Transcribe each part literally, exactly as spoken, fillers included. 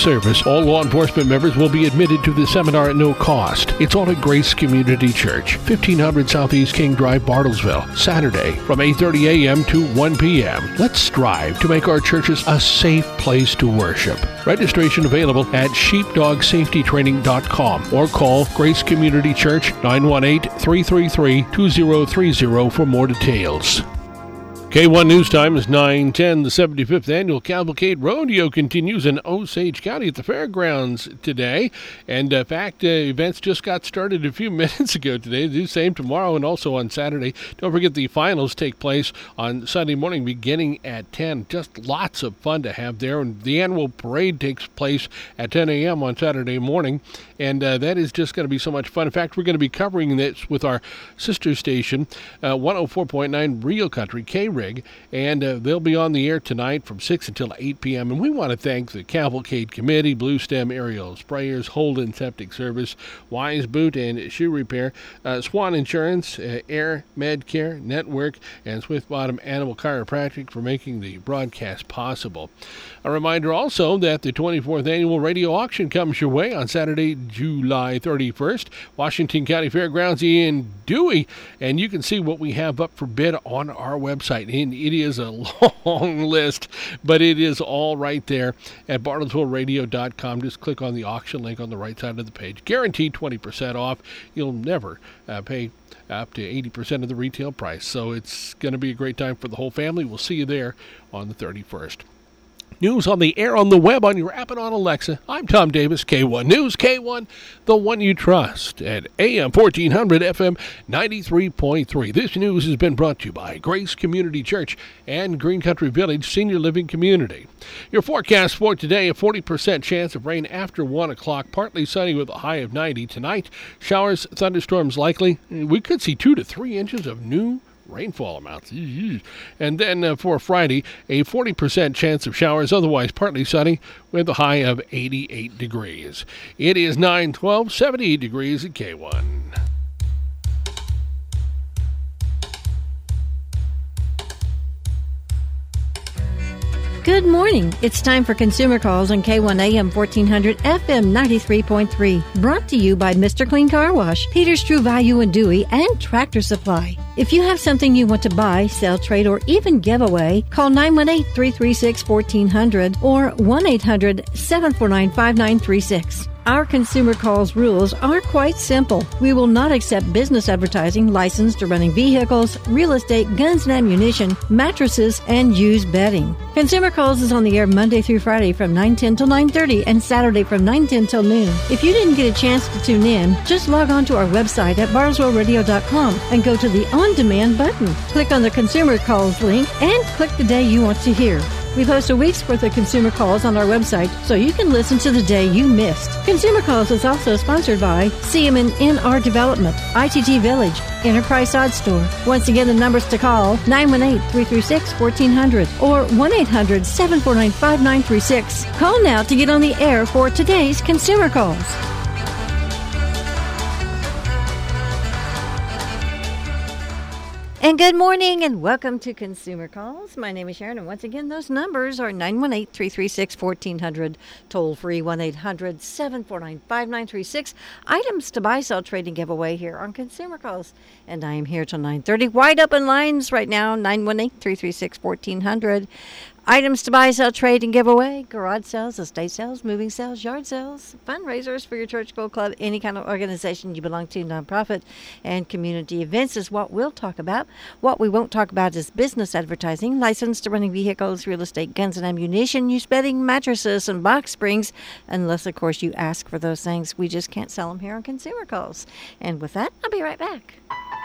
service. All law enforcement members will be admitted to the seminar at no cost. It's all at Grace Community Church, fifteen hundred Southeast King Drive, Bartlesville, Saturday from eight thirty a.m. to one p.m. Let's strive to make our churches a safe place to worship. Registration available at sheepdog safety training dot com or call Grace Community Church nine one eight, three three three, two zero three zero for more details. K one News Time is nine ten. The seventy-fifth Annual Cavalcade Rodeo continues in Osage County at the fairgrounds today. And in fact, uh, events just got started a few minutes ago today. They do the same tomorrow and also on Saturday. Don't forget the finals take place on Sunday morning beginning at ten. Just lots of fun to have there. And the annual parade takes place at ten a.m. on Saturday morning. And uh, that is just going to be so much fun. In fact, we're going to be covering this with our sister station, uh, one oh four point nine Real Country, K-Rig. And uh, they'll be on the air tonight from six until eight p.m. And we want to thank the Cavalcade Committee, Blue Stem Aerial Sprayers, Holden Septic Service, Wise Boot and Shoe Repair, uh, Swan Insurance, uh, Air Medcare Network, and Swift Bottom Animal Chiropractic for making the broadcast possible. A reminder also that the twenty-fourth Annual Radio Auction comes your way on Saturday, July thirty-first, Washington County Fairgrounds in Dewey. And you can see what we have up for bid on our website. And it is a long list, but it is all right there at bartlesville radio dot com. Just click on the auction link on the right side of the page. Guaranteed twenty percent off. You'll never uh, pay up to eighty percent of the retail price. So it's going to be a great time for the whole family. We'll see you there on the thirty-first. News on the air, on the web, on your app, and on Alexa. I'm Tom Davis, K one News, K one, the one you trust, at A M fourteen hundred, F M ninety-three point three. This news has been brought to you by Grace Community Church and Green Country Village Senior Living Community. Your forecast for today, a forty percent chance of rain after one o'clock, partly sunny with a high of ninety. Tonight, showers, thunderstorms likely. We could see two to three inches of new rainfall amounts. And then uh, for Friday, a forty percent chance of showers, otherwise partly sunny with a high of eighty-eight degrees. It is nine twelve, seventy-eight degrees at K one. Good morning. It's time for Consumer Calls on K one A M fourteen hundred, F M ninety-three point three. Brought to you by Mister Clean Car Wash, Peter's True Value in Dewey, and Tractor Supply. If you have something you want to buy, sell, trade, or even give away, call nine one eight, three three six, one four hundred or one eight hundred, seven four nine, five nine three six. Our Consumer Calls rules are quite simple. We will not accept business advertising licensed to running vehicles, real estate, guns and ammunition, mattresses, and used bedding. Consumer Calls is on the air Monday through Friday from nine ten till nine thirty and Saturday from nine ten till noon. If you didn't get a chance to tune in, just log on to our website at bartlesville radio dot com and go to the On Demand button. Click on the Consumer Calls link and click the day you want to hear. We post a week's worth of Consumer Calls on our website so you can listen to the day you missed. Consumer Calls is also sponsored by C M N N R Development, I T T Village, Enterprise Sod Store. Once again, the numbers to call, nine one eight, three three six, one four hundred or one eight hundred, seven four nine, five nine three six. Call now to get on the air for today's Consumer Calls. And good morning and welcome to Consumer Calls. My name is Sharon, and once again, those numbers are nine one eight, three three six, one four hundred, toll free one eight hundred, seven four nine, five nine three six. Items to buy, sell, trade, and give away here on Consumer Calls. And I am here till nine thirty. Wide open lines right now, nine one eight, three three six, one four hundred. Items to buy, sell, trade, and give away. Garage sales, estate sales, moving sales, yard sales, fundraisers for your church, school, club, any kind of organization you belong to, nonprofit, and community events is what we'll talk about. What we won't talk about is business advertising, license to running vehicles, real estate, guns and ammunition, used bedding, mattresses, and box springs, unless, of course, you ask for those things. We just can't sell them here on Consumer Calls. And with that, I'll be right back.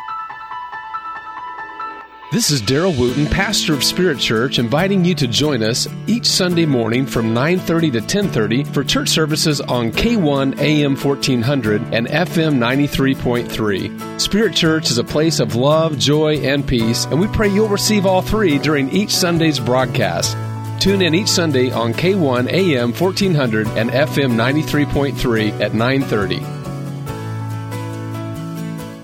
This is Daryl Wooten, pastor of Spirit Church, inviting you to join us each Sunday morning from nine thirty to ten thirty for church services on K one A M fourteen hundred and F M ninety-three point three. Spirit Church is a place of love, joy, and peace, and we pray you'll receive all three during each Sunday's broadcast. Tune in each Sunday on K one A M fourteen hundred and F M ninety-three point three at nine thirty.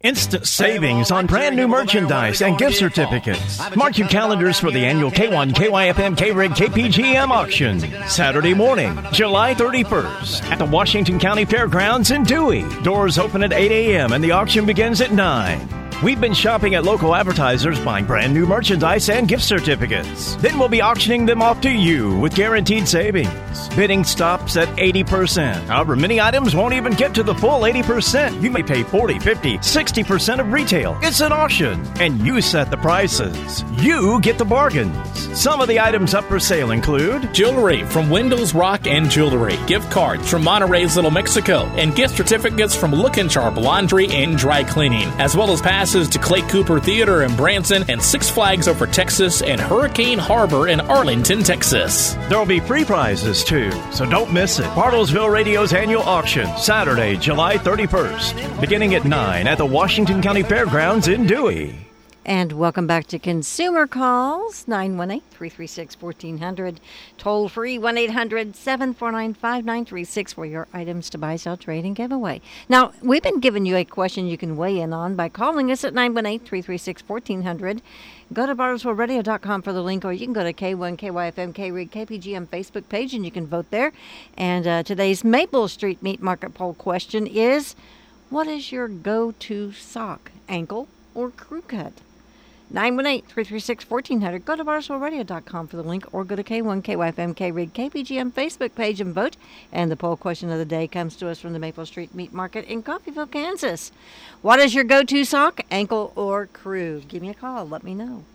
Instant savings on brand new merchandise and gift certificates. Mark your calendars for the annual K one, K Y F M, K-Rig, K P G M auction. Saturday morning, July thirty-first, at the Washington County Fairgrounds in Dewey. Doors open at eight a.m. and the auction begins at nine. We've been shopping at local advertisers, buying brand new merchandise and gift certificates. Then we'll be auctioning them off to you with guaranteed savings. Bidding stops at eighty percent. However, many items won't even get to the full eighty percent. You may pay forty, fifty, sixty percent of retail. It's an auction, and you set the prices. You get the bargains. Some of the items up for sale include jewelry from Wendell's Rock and Jewelry, gift cards from Monterey's Little Mexico, and gift certificates from Lookin' Sharp Laundry and Dry Cleaning, as well as passes to Clay Cooper Theater in Branson and Six Flags Over Texas and Hurricane Harbor in Arlington, Texas. There will be free prizes, too, so don't miss it. Bartlesville Radio's annual auction, Saturday, July thirty-first, beginning at nine at the Washington County Fairgrounds in Dewey. And welcome back to Consumer Calls, nine one eight, three three six, one four zero zero. Toll free, one eight hundred, seven four nine, five nine three six for your items to buy, sell, trade, and give away. Now, we've been giving you a question you can weigh in on by calling us at nine one eight, three three six, one four zero zero. Go to bartlesville radio dot com for the link, or you can go to K one, K Y F M, K-Rig, K P G M Facebook page, and you can vote there. And uh, today's Maple Street Meat Market poll question is, what is your go-to sock, ankle or crew cut? nine one eight, three three six, one four zero zero. Go to bartlesville radio dot com for the link, or go to K one, K Y F M, K-Rig, K P G M Facebook page and vote. And the poll question of the day comes to us from the Maple Street Meat Market in Coffeyville, Kansas. What is your go-to sock, ankle, or crew? Give me a call. Let me know.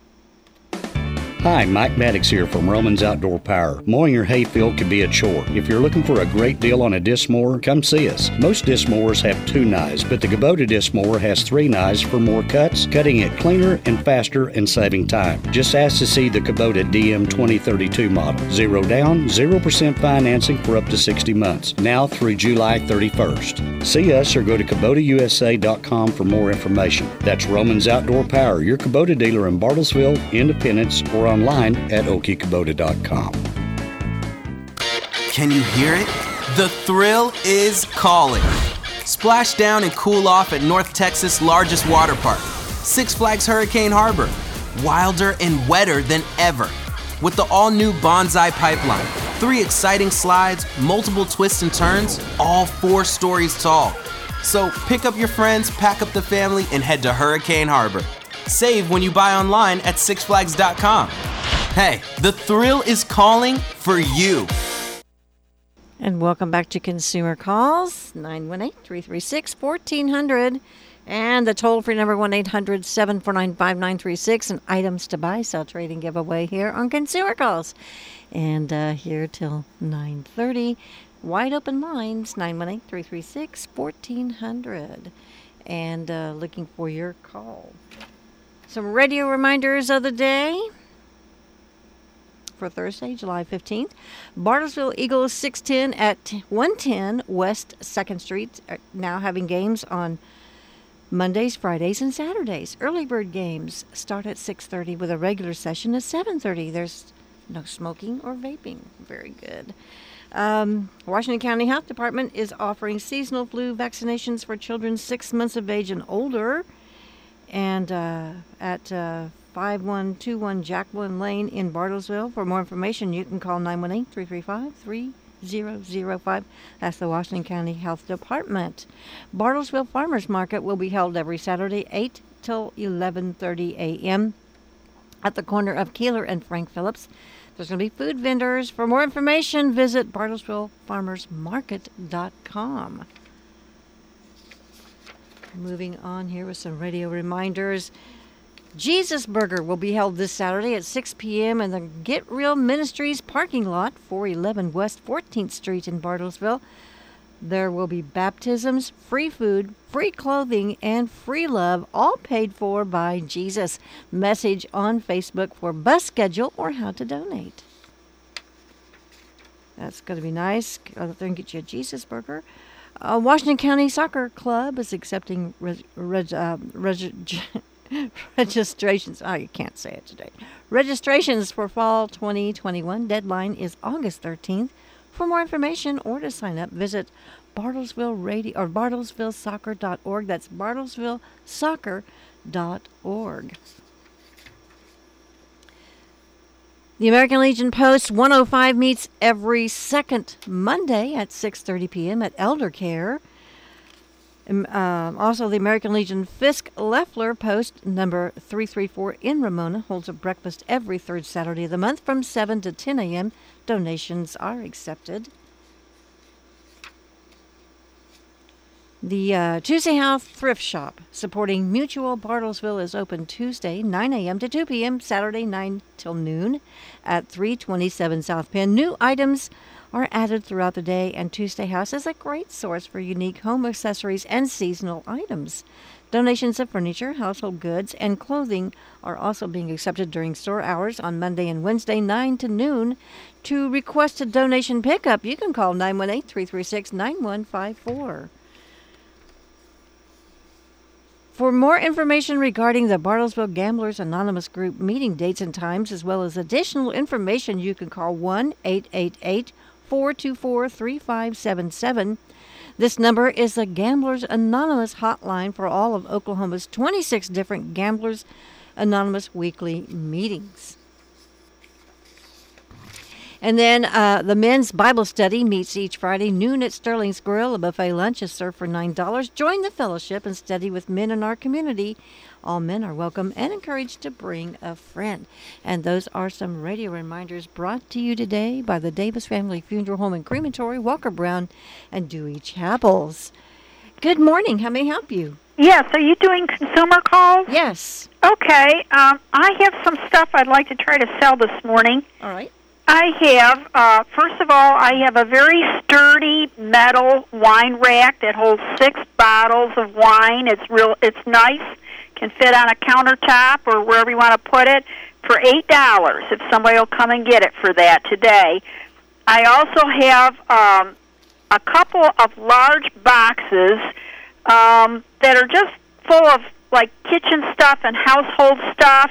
Hi, Mike Maddox here from Romans Outdoor Power. Mowing your hayfield can be a chore. If you're looking for a great deal on a disc mower, come see us. Most disc mowers have two knives, but the Kubota disc mower has three knives for more cuts, cutting it cleaner and faster and saving time. Just ask to see the Kubota D M twenty thirty-two model. Zero down, zero percent financing for up to sixty months, now through July thirty-first. See us or go to Kubota U S A dot com for more information. That's Romans Outdoor Power, your Kubota dealer in Bartlesville, Independence, or online at okie kubota dot com. Can you hear it? The thrill is calling. Splash down and cool off at North Texas' largest water park, Six Flags Hurricane Harbor. Wilder and wetter than ever. With the all-new Bonsai Pipeline, three exciting slides, multiple twists and turns, all four stories tall. So pick up your friends, pack up the family, and head to Hurricane Harbor. Save when you buy online at six flags dot com. Hey, the thrill is calling for you. And welcome back to Consumer Calls, nine one eight, three three six, one four zero zero. And the toll-free number, one eight hundred, seven four nine, five nine three six. And items to buy, sell, trade, and give away here on Consumer Calls. And uh, here till nine thirty. Wide open lines, nine one eight, three three six, one four zero zero. And uh, looking for your call. Some radio reminders of the day for Thursday, July fifteenth. Bartlesville Eagles six ten at one ten West second Street are now having games on Mondays, Fridays, and Saturdays. Early bird games start at six thirty with a regular session at seven thirty. There's no smoking or vaping. Very good. Um, Washington County Health Department is offering seasonal flu vaccinations for children six months of age and older. And uh, at uh, five one two one Jacqueline Lane in Bartlesville. For more information, you can call nine one eight, three three five, three zero zero five. That's the Washington County Health Department. Bartlesville Farmers Market will be held every Saturday, eight till eleven thirty a.m. at the corner of Keeler and Frank Phillips. There's going to be food vendors. For more information, visit bartlesville farmers market dot com. Moving on here with some radio reminders. Jesus Burger will be held this Saturday at six p.m. in the Get Real Ministries parking lot, four eleven West fourteenth Street in Bartlesville. There will be baptisms, free food, free clothing, and free love, all paid for by Jesus. Message on Facebook for bus schedule or how to donate. That's going to be nice. Go out there and get you a Jesus Burger. Uh, Washington County Soccer Club is accepting reg, reg, uh, reg, registrations. Oh, you can't say it today. Registrations for fall twenty twenty-one. Deadline is August thirteenth. For more information or to sign up, visit Bartlesville Radio or bartlesville soccer dot org. That's bartlesville soccer dot org. The American Legion Post one oh five meets every second Monday at six thirty p.m. at Elder Care. Um, uh, also, the American Legion Fisk Leffler Post number three thirty-four in Ramona holds a breakfast every third Saturday of the month from seven to ten a.m. Donations are accepted. The uh, Tuesday House Thrift Shop, supporting Mutual Bartlesville, is open Tuesday, nine a.m. to two p.m., Saturday, nine till noon at three twenty-seven South Penn. New items are added throughout the day, and Tuesday House is a great source for unique home accessories and seasonal items. Donations of furniture, household goods, and clothing are also being accepted during store hours on Monday and Wednesday, nine to noon. To request a donation pickup, you can call nine one eight, three three six, nine one five four. For more information regarding the Bartlesville Gamblers Anonymous Group meeting dates and times, as well as additional information, you can call one eight eight eight, four two four, three five seven seven. This number is the Gamblers Anonymous hotline for all of Oklahoma's twenty-six different Gamblers Anonymous weekly meetings. And then uh, the men's Bible study meets each Friday noon at Sterling's Grill. A buffet lunch is served for nine dollars. Join the fellowship and study with men in our community. All men are welcome and encouraged to bring a friend. And those are some radio reminders brought to you today by the Davis Family Funeral Home and Crematory, Walker Brown, and Dewey Chapels. Good morning. How may I help you? Yes. Are you doing consumer calls? Yes. Okay. Um, I have some stuff I'd like to try to sell this morning. All right. I have, uh, first of all, I have a very sturdy metal wine rack that holds six bottles of wine. It's real. It's nice. Can fit on a countertop or wherever you want to put it for eight dollars if somebody will come and get it for that today. I also have um, a couple of large boxes um, that are just full of, like, kitchen stuff and household stuff.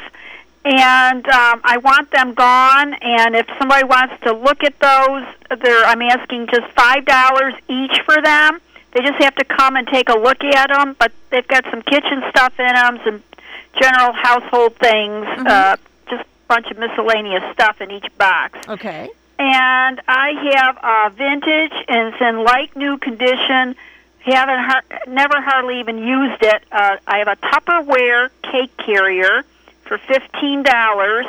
And um, I want them gone, and if somebody wants to look at those, they're, I'm asking just five dollars each for them. They just have to come and take a look at them, but they've got some kitchen stuff in them, some general household things, mm-hmm. uh, just a bunch of miscellaneous stuff in each box. Okay. And I have a vintage, and it's in like new condition. Haven't har- never hardly even used it. Uh, I have a Tupperware cake carrier for fifteen dollars.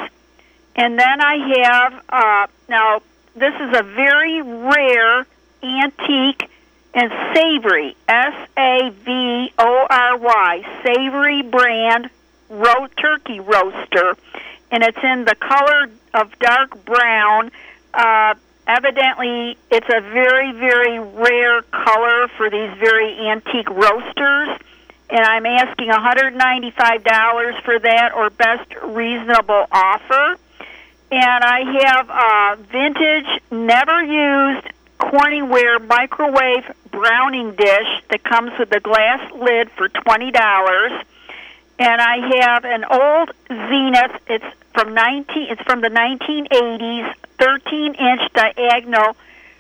And then I have, uh, now, this is a very rare antique and savory, S A V O R Y, savory brand ro- turkey roaster. And it's in the color of dark brown. Uh, evidently, it's a very, very rare color for these very antique roasters. And I'm asking one hundred ninety-five dollars for that, or best reasonable offer. And I have a vintage, never used Corningware microwave browning dish that comes with a glass lid for twenty dollars. And I have an old Zenith. It's from nineteen. It's from the nineteen eighties, thirteen inch diagonal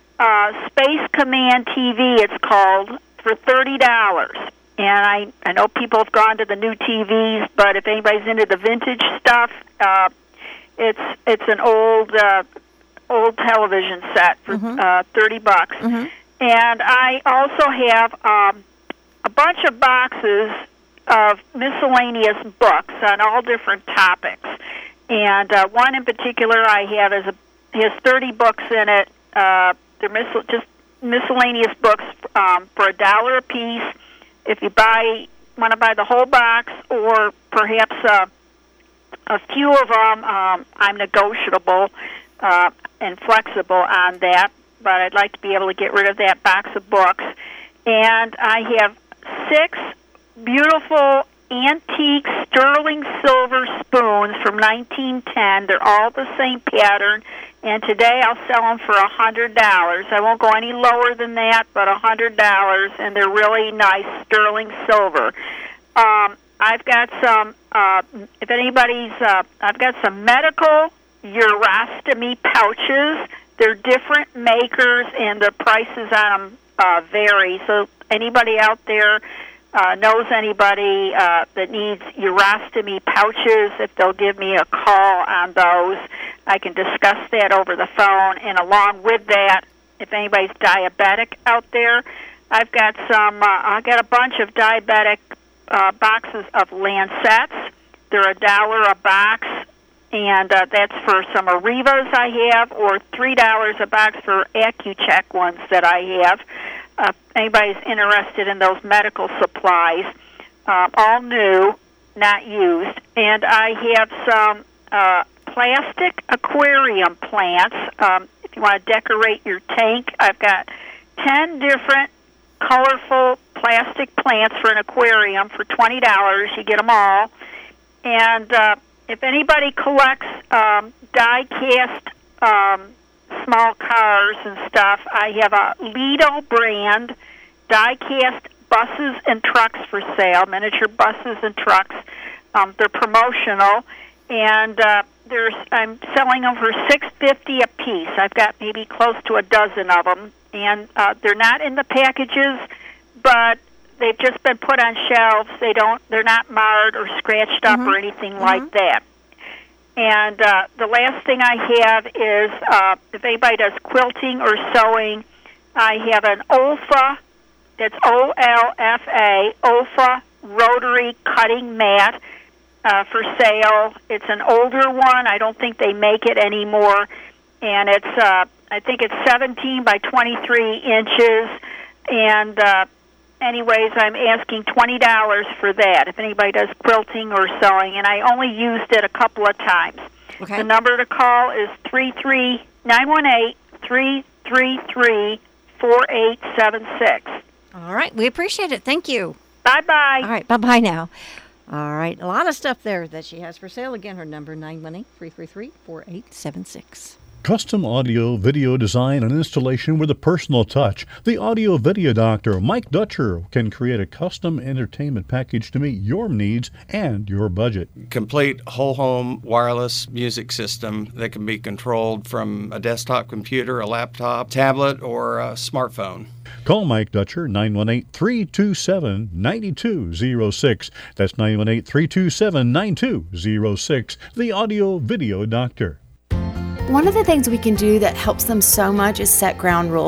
uh, Space Command T V. It's called, for thirty dollars. And I, I know people have gone to the new T Vs, but if anybody's into the vintage stuff, uh, it's it's an old uh, old television set for mm-hmm. uh, thirty bucks. Mm-hmm. And I also have um, a bunch of boxes of miscellaneous books on all different topics. And uh, one in particular I have is a has thirty books in it. Uh, they're mis- just miscellaneous books um, for a dollar a piece. If you buy want to buy the whole box, or perhaps uh, a few of them, um, I'm negotiable uh, and flexible on that. But I'd like to be able to get rid of that box of books. And I have six beautiful antique sterling silver spoons from nineteen ten. They're all the same pattern. And today I'll sell them for one hundred dollars. I won't go any lower than that, but one hundred dollars, and they're really nice sterling silver. Um, I've got some, uh, if anybody's, uh, I've got some medical urostomy pouches they're different makers, and the prices on them uh, vary. So anybody out there uh, knows anybody uh, that needs urostomy pouches, if they'll give me a call on those, I can discuss that over the phone. And along with that, if anybody's diabetic out there, I've got some. Uh, I got a bunch of diabetic uh, boxes of Lancets. They're a dollar a box, and uh, that's for some Arrivas I have, or three dollars a box for Accu-Check ones that I have. Uh, anybody's interested in those medical supplies, uh, all new, not used. And I have some uh, plastic aquarium plants. Um, if you want to decorate your tank, I've got ten different colorful plastic plants for an aquarium for twenty dollars. You get them all. And uh, if anybody collects um, die-cast um, small cars and stuff, I have a Lido brand die-cast buses and trucks for sale, miniature buses and trucks. Um, they're promotional, and uh, there's I'm selling them for six fifty a piece. I've got maybe close to a dozen of them, and uh, they're not in the packages, but they've just been put on shelves. They don't. They're not marred or scratched up mm-hmm. or anything mm-hmm. like that. And uh, the last thing I have is uh, if anybody does quilting or sewing, I have an O L F A. That's O L F A, O L F A rotary cutting mat uh, for sale. It's an older one. I don't think they make it anymore, and it's uh, I think it's seventeen by twenty-three inches, and uh, anyways, I'm asking twenty dollars for that if anybody does quilting or sewing, and I only used it a couple of times. Okay. The number to call is three three nine one eight, three three three, four eight seven six. All right. We appreciate it. Thank you. Bye-bye. All right. Bye-bye now. All right. A lot of stuff there that she has for sale. Again, her number, nine one eight, three three three, four eight seven six. Custom audio, video design, and installation with a personal touch. The Audio Video Doctor, Mike Dutcher, can create a custom entertainment package to meet your needs and your budget. Complete whole home wireless music system that can be controlled from a desktop computer, a laptop, tablet, or a smartphone. Call Mike Dutcher, nine one eight, three two seven, nine two zero six. That's nine one eight, three two seven, nine two zero six. The Audio Video Doctor. One of the things we can do that helps them so much is set ground rules.